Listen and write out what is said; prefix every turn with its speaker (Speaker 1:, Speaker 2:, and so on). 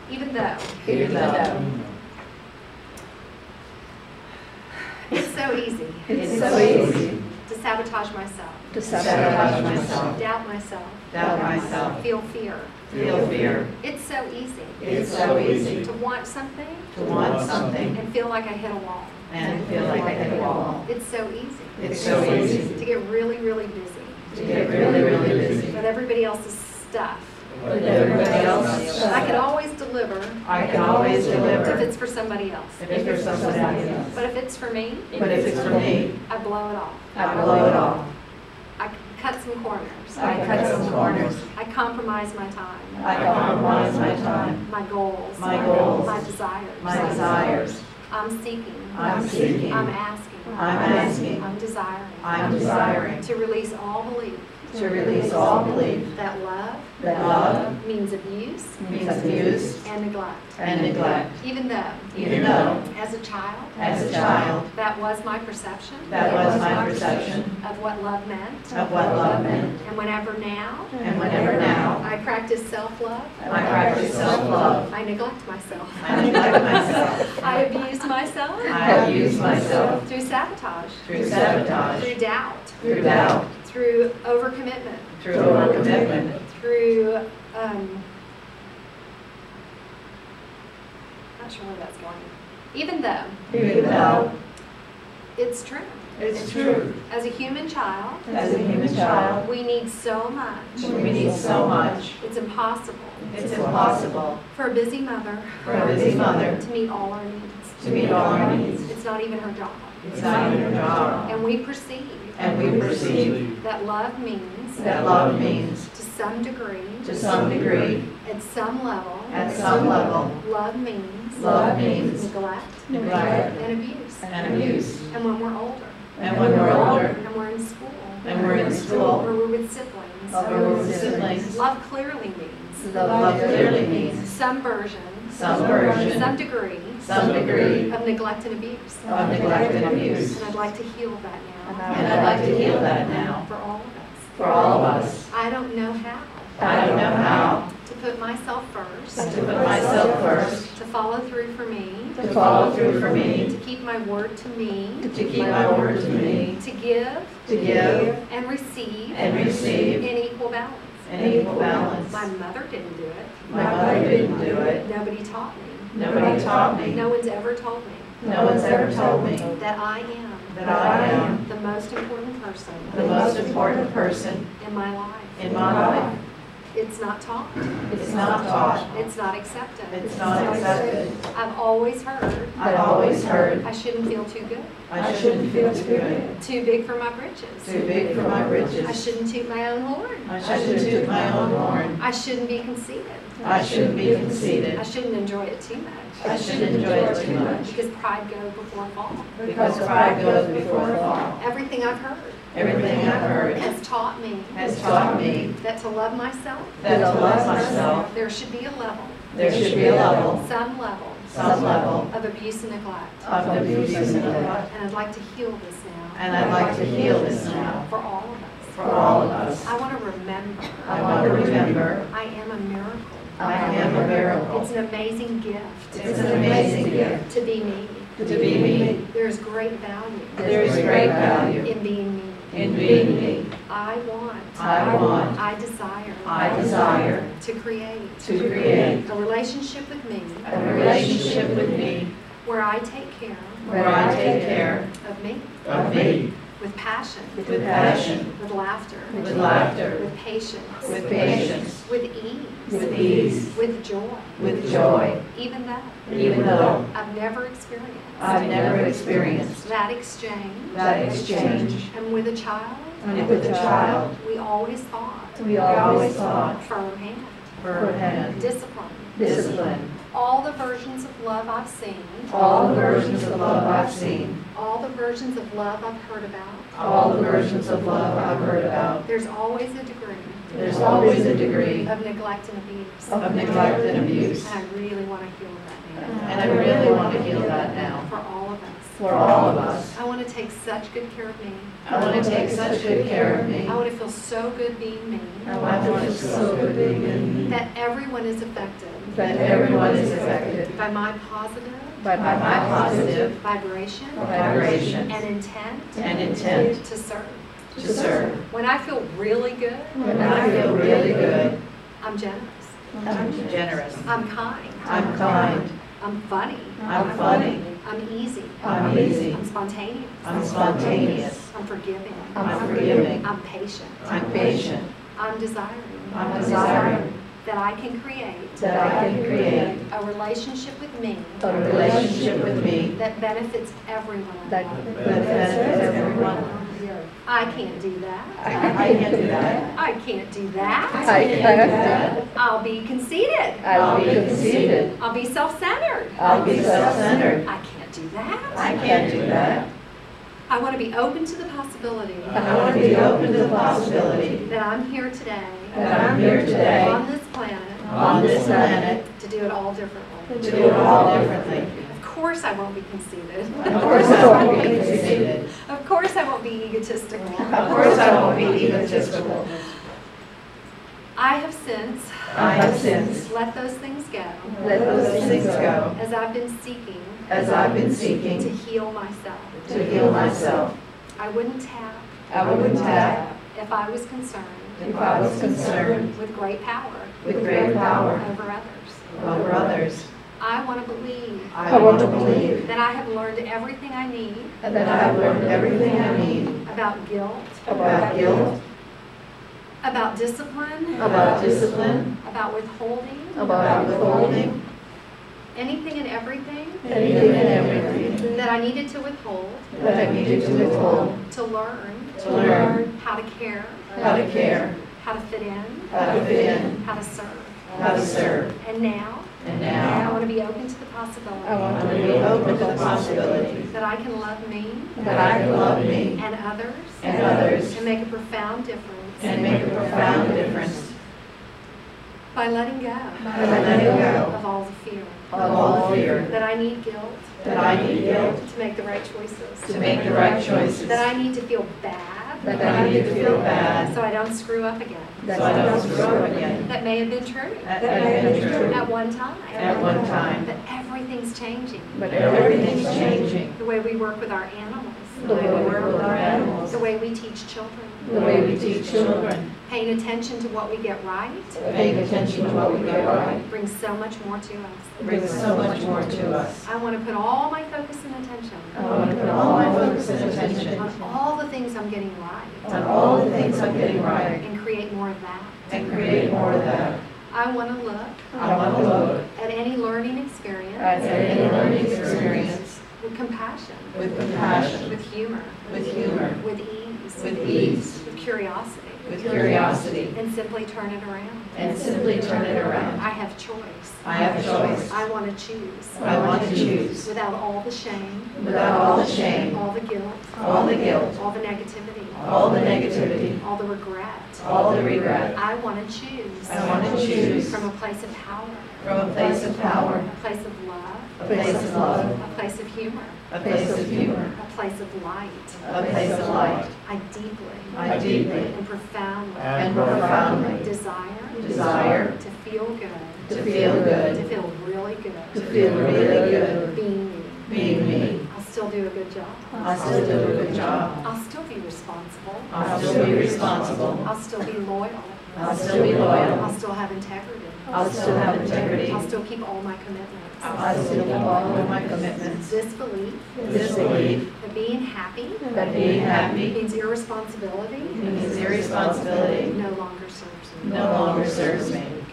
Speaker 1: Even though.
Speaker 2: Even though.
Speaker 1: It's so easy.
Speaker 2: It's so easy.
Speaker 1: To sabotage myself.
Speaker 2: To sabotage myself.
Speaker 1: Doubt myself.
Speaker 2: Doubt myself.
Speaker 1: Feel fear.
Speaker 2: Feel fear.
Speaker 1: It's so easy.
Speaker 2: It's so easy.
Speaker 1: To want something.
Speaker 2: To want something.
Speaker 1: And feel like I hit a wall.
Speaker 2: And feel like I hit a wall.
Speaker 1: It's so easy.
Speaker 2: It's so easy.
Speaker 1: To get really, really busy.
Speaker 2: To get really, really busy.
Speaker 1: With everybody else's stuff.
Speaker 2: With everybody else.
Speaker 1: I can always deliver.
Speaker 2: I can always deliver.
Speaker 1: If it's for somebody else.
Speaker 2: If it's for somebody else.
Speaker 1: But if it's for me.
Speaker 2: But if it's for me.
Speaker 1: I blow it off.
Speaker 2: I blow it off.
Speaker 1: I cut some corners.
Speaker 2: I cut some corners.
Speaker 1: I compromise my time.
Speaker 2: I compromise my time.
Speaker 1: My goals.
Speaker 2: My goals.
Speaker 1: My desires.
Speaker 2: My desires.
Speaker 1: I'm seeking.
Speaker 2: I'm seeking.
Speaker 1: I'm asking.
Speaker 2: I'm asking.
Speaker 1: I'm desiring.
Speaker 2: I'm desiring.
Speaker 1: To release all belief.
Speaker 2: To release all belief.
Speaker 1: That love.
Speaker 2: That love.
Speaker 1: Means abuse.
Speaker 2: Means abuse.
Speaker 1: And neglect.
Speaker 2: And neglect.
Speaker 1: Even though.
Speaker 2: Even though.
Speaker 1: As a child.
Speaker 2: As a child.
Speaker 1: That was my perception.
Speaker 2: That was my perception.
Speaker 1: Of what love meant.
Speaker 2: Of what love meant.
Speaker 1: And whenever now.
Speaker 2: And whenever now.
Speaker 1: I practice self-love.
Speaker 2: I practice self-love.
Speaker 1: I neglect myself.
Speaker 2: I neglect myself.
Speaker 1: I abuse myself.
Speaker 2: I abuse myself.
Speaker 1: Through sabotage.
Speaker 2: Through sabotage.
Speaker 1: Through doubt.
Speaker 2: Through doubt.
Speaker 1: Through overcommitment.
Speaker 2: Through overcommitment.
Speaker 1: Through, not sure where that's going. Even though.
Speaker 2: Even though.
Speaker 1: It's true.
Speaker 2: It's true.
Speaker 1: As a human child.
Speaker 2: As a human child.
Speaker 1: We need so much.
Speaker 2: We need so much.
Speaker 1: It's impossible.
Speaker 2: It's impossible.
Speaker 1: For a busy mother.
Speaker 2: For a busy mother.
Speaker 1: To meet all our needs.
Speaker 2: To meet all our needs.
Speaker 1: It's not even her job.
Speaker 2: It's not even her job.
Speaker 1: And we perceive.
Speaker 2: And we perceive.
Speaker 1: That love means.
Speaker 2: That love means.
Speaker 1: To some degree.
Speaker 2: To some degree.
Speaker 1: At some level.
Speaker 2: At some level.
Speaker 1: Love means.
Speaker 2: Love means.
Speaker 1: Neglect.
Speaker 2: Neglect.
Speaker 1: And abuse.
Speaker 2: And abuse.
Speaker 1: And when we're older.
Speaker 2: And when we're older.
Speaker 1: And we're in school.
Speaker 2: And we're in school.
Speaker 1: Or we're with siblings.
Speaker 2: Or we're with siblings.
Speaker 1: Love clearly means.
Speaker 2: Love clearly means.
Speaker 1: Some version.
Speaker 2: Some version.
Speaker 1: Some degree.
Speaker 2: Some degree.
Speaker 1: Of neglect and abuse.
Speaker 2: Of neglect and abuse.
Speaker 1: And I'd like to heal that now.
Speaker 2: And I'd like to heal that now.
Speaker 1: For all of us.
Speaker 2: For all of us.
Speaker 1: I don't know how.
Speaker 2: I don't know how.
Speaker 1: To put myself first.
Speaker 2: To put myself first.
Speaker 1: To follow through for me.
Speaker 2: To follow through for me.
Speaker 1: To keep my word to me.
Speaker 2: To keep my word to me.
Speaker 1: To give.
Speaker 2: To give.
Speaker 1: And receive.
Speaker 2: And receive.
Speaker 1: In equal balance.
Speaker 2: In equal balance.
Speaker 1: My mother didn't do it.
Speaker 2: My mother didn't do it.
Speaker 1: Nobody taught me.
Speaker 2: Nobody taught me.
Speaker 1: No one's ever told me.
Speaker 2: No one's ever told me.
Speaker 1: That I am.
Speaker 2: That I am.
Speaker 1: The most important person.
Speaker 2: The most important person.
Speaker 1: In my life.
Speaker 2: In my life.
Speaker 1: It's not taught.
Speaker 2: It's not taught.
Speaker 1: It's not accepted.
Speaker 2: It's not accepted.
Speaker 1: I've always heard.
Speaker 2: I've always heard.
Speaker 1: I shouldn't feel too good.
Speaker 2: I shouldn't feel too good.
Speaker 1: Too big for my britches.
Speaker 2: Too big for my britches.
Speaker 1: I shouldn't toot my own horn.
Speaker 2: I shouldn't toot my own horn.
Speaker 1: I shouldn't be conceited.
Speaker 2: I shouldn't be conceited.
Speaker 1: I shouldn't enjoy it too much.
Speaker 2: I shouldn't enjoy it too much.
Speaker 1: Because pride goes before a fall.
Speaker 2: Because pride goes before a fall.
Speaker 1: Everything I've heard.
Speaker 2: Everything I've heard
Speaker 1: has taught me.
Speaker 2: Has taught me
Speaker 1: that to love myself.
Speaker 2: That to love myself.
Speaker 1: There should be a level.
Speaker 2: There should be a level.
Speaker 1: Some level.
Speaker 2: Some level.
Speaker 1: Of abuse and neglect.
Speaker 2: Of abuse and neglect.
Speaker 1: And I'd like to heal this now.
Speaker 2: And I'd like to heal this now.
Speaker 1: For all of us.
Speaker 2: For all of us.
Speaker 1: I want to remember.
Speaker 2: I want to remember.
Speaker 1: I am a miracle.
Speaker 2: I am a miracle.
Speaker 1: It's an amazing gift.
Speaker 2: It's an amazing gift.
Speaker 1: To be me.
Speaker 2: To be me.
Speaker 1: There is great value.
Speaker 2: There is great value.
Speaker 1: In being me.
Speaker 2: In being me.
Speaker 1: I want. I desire.
Speaker 2: I desire.
Speaker 1: To create.
Speaker 2: To create.
Speaker 1: A relationship with me.
Speaker 2: A relationship with me.
Speaker 1: Where I take care.
Speaker 2: Where I take care.
Speaker 1: Of me.
Speaker 2: Of me.
Speaker 1: With passion.
Speaker 2: With passion.
Speaker 1: With laughter.
Speaker 2: With laughter.
Speaker 1: With patience.
Speaker 2: With patience.
Speaker 1: With ease.
Speaker 2: With ease.
Speaker 1: With joy.
Speaker 2: With joy.
Speaker 1: Even though.
Speaker 2: Even though.
Speaker 1: I've never experienced.
Speaker 2: I've never experienced.
Speaker 1: That exchange.
Speaker 2: That exchange.
Speaker 1: And with a child.
Speaker 2: And with a child.
Speaker 1: We always thought.
Speaker 2: We always thought.
Speaker 1: Firm hand.
Speaker 2: Firm hand.
Speaker 1: Discipline.
Speaker 2: Discipline.
Speaker 1: All the versions of love I've seen.
Speaker 2: All the versions of love I've seen.
Speaker 1: All the versions of love I've heard about.
Speaker 2: All the versions of love I've heard about.
Speaker 1: There's always a degree.
Speaker 2: There's always a degree.
Speaker 1: Of neglect and abuse.
Speaker 2: Of neglect and abuse.
Speaker 1: And I really want to heal that now.
Speaker 2: And I really want to heal that now.
Speaker 1: For all of us.
Speaker 2: For all of us.
Speaker 1: I want to take such good care of me.
Speaker 2: I want to take such good care of me.
Speaker 1: I want to feel so good being me.
Speaker 2: I want to feel so good being me.
Speaker 1: That everyone is affected.
Speaker 2: that everyone is affected
Speaker 1: by my positive
Speaker 2: by my positive
Speaker 1: vibration
Speaker 2: vibration
Speaker 1: and intent
Speaker 2: and intent
Speaker 1: to serve.
Speaker 2: to serve.
Speaker 1: When I feel really good,
Speaker 2: When I feel really good,
Speaker 1: I'm generous.
Speaker 2: I'm generous.
Speaker 1: I'm kind.
Speaker 2: I'm kind.
Speaker 1: I'm funny.
Speaker 2: I'm funny.
Speaker 1: I'm easy.
Speaker 2: I'm easy.
Speaker 1: I'm spontaneous.
Speaker 2: I'm spontaneous.
Speaker 1: I'm forgiving.
Speaker 2: I'm forgiving.
Speaker 1: I'm patient.
Speaker 2: I'm patient.
Speaker 1: I'm desiring.
Speaker 2: I'm desiring
Speaker 1: that I can create
Speaker 2: that I can create
Speaker 1: a relationship with me
Speaker 2: a relationship with me
Speaker 1: that benefits everyone.
Speaker 2: that benefits everyone.
Speaker 1: I can't do that.
Speaker 2: I can't do that.
Speaker 1: I can't do that.
Speaker 2: I can't do that.
Speaker 1: I'll be conceited.
Speaker 2: I'll be conceited.
Speaker 1: I'll be self-centered.
Speaker 2: I'll be self-centered.
Speaker 1: I can't do that.
Speaker 2: I can't do that.
Speaker 1: I want to be open to the possibility
Speaker 2: I want to be open to the possibility
Speaker 1: that I'm here today
Speaker 2: that I'm here today
Speaker 1: on this planet
Speaker 2: on this planet
Speaker 1: to do it all differently.
Speaker 2: to do it all differently.
Speaker 1: Of course I won't be conceited.
Speaker 2: Of course I won't be conceited.
Speaker 1: Of course I won't be egotistical.
Speaker 2: Of course I won't be egotistical.
Speaker 1: I have since
Speaker 2: I have since
Speaker 1: let those things go
Speaker 2: let those things go
Speaker 1: as I've been seeking
Speaker 2: as I've been
Speaker 1: to
Speaker 2: seeking
Speaker 1: heal myself.
Speaker 2: to heal myself.
Speaker 1: I wouldn't tap
Speaker 2: I wouldn't tap
Speaker 1: if I was concerned
Speaker 2: if I was concerned
Speaker 1: with great power
Speaker 2: with great power
Speaker 1: over others.
Speaker 2: over others.
Speaker 1: I want to believe
Speaker 2: I want to believe
Speaker 1: that I have learned everything I need
Speaker 2: that I have learned everything I need
Speaker 1: about guilt,
Speaker 2: about guilt,
Speaker 1: about discipline,
Speaker 2: about discipline,
Speaker 1: about withholding,
Speaker 2: about withholding,
Speaker 1: anything and everything
Speaker 2: anything and everything
Speaker 1: that I needed to withhold
Speaker 2: that I needed to withhold,
Speaker 1: to learn
Speaker 2: to learn
Speaker 1: how to care,
Speaker 2: how to care,
Speaker 1: how to fit in,
Speaker 2: how to fit in,
Speaker 1: how to serve.
Speaker 2: how to serve.
Speaker 1: And now,
Speaker 2: And
Speaker 1: I
Speaker 2: now,
Speaker 1: want to be open to the possibility
Speaker 2: I want to be open to the possibility
Speaker 1: that I can love me
Speaker 2: that I can love me
Speaker 1: and others
Speaker 2: and others
Speaker 1: and make a profound difference
Speaker 2: and make a profound difference
Speaker 1: by letting go
Speaker 2: by letting go
Speaker 1: of all the fear
Speaker 2: of all fear
Speaker 1: that I need guilt
Speaker 2: that I need guilt
Speaker 1: to make the right choices,
Speaker 2: to make the right choices,
Speaker 1: that I need to feel bad
Speaker 2: that I need to feel bad
Speaker 1: so I don't screw up again.
Speaker 2: so I don't screw up again.
Speaker 1: That may have been true
Speaker 2: That may have been true
Speaker 1: at one time.
Speaker 2: at one time,
Speaker 1: But everything's changing.
Speaker 2: but everything's changing.
Speaker 1: The way we work with our animals,
Speaker 2: The way we work with our animals,
Speaker 1: the way we teach children,
Speaker 2: the way we teach children,
Speaker 1: paying attention to what we get right
Speaker 2: paying attention to what we get right,
Speaker 1: brings so much more to us.
Speaker 2: brings so much more to us.
Speaker 1: I want to put all my focus and attention
Speaker 2: I want to put all my focus and attention
Speaker 1: on all the things I'm getting right
Speaker 2: on all the things I'm getting right
Speaker 1: and create more of that.
Speaker 2: and create more of that.
Speaker 1: I want to look
Speaker 2: I want to look
Speaker 1: at any learning experience
Speaker 2: at any learning experience
Speaker 1: with compassion,
Speaker 2: with compassion,
Speaker 1: with humor,
Speaker 2: with humor,
Speaker 1: with ease,
Speaker 2: with ease,
Speaker 1: with curiosity,
Speaker 2: with curiosity,
Speaker 1: and simply turn it around.
Speaker 2: and simply turn it around.
Speaker 1: I have choice.
Speaker 2: I have a choice.
Speaker 1: I want to choose
Speaker 2: I want to choose
Speaker 1: without all the shame,
Speaker 2: without all the shame,
Speaker 1: all the guilt,
Speaker 2: all the guilt,
Speaker 1: all the negativity,
Speaker 2: all the negativity,
Speaker 1: all the regret.
Speaker 2: all the regret.
Speaker 1: I want to choose
Speaker 2: I want to choose
Speaker 1: from a place of power,
Speaker 2: from a place of power,
Speaker 1: a place of love,
Speaker 2: a place of love,
Speaker 1: a place of humor,
Speaker 2: a place of humor,
Speaker 1: a place of light.
Speaker 2: a place of light.
Speaker 1: I deeply
Speaker 2: I deeply
Speaker 1: and profoundly
Speaker 2: and profoundly desire
Speaker 1: to feel good,
Speaker 2: to feel
Speaker 1: to
Speaker 2: good,
Speaker 1: feel really
Speaker 2: to
Speaker 1: good,
Speaker 2: feel really good
Speaker 1: being me.
Speaker 2: being me.
Speaker 1: I'll still do a good job.
Speaker 2: I'll still do a good job.
Speaker 1: I'll still be responsible.
Speaker 2: I'll still be responsible.
Speaker 1: I'll still be loyal.
Speaker 2: I'll still be loyal.
Speaker 1: I'll still have integrity.
Speaker 2: I'll still have integrity.
Speaker 1: I'll still keep all my commitments.
Speaker 2: I'll still keep all of my commitments.
Speaker 1: This belief
Speaker 2: This belief
Speaker 1: that being happy
Speaker 2: that being happy
Speaker 1: means irresponsibility
Speaker 2: means irresponsibility
Speaker 1: no longer serves me.
Speaker 2: no longer serves me.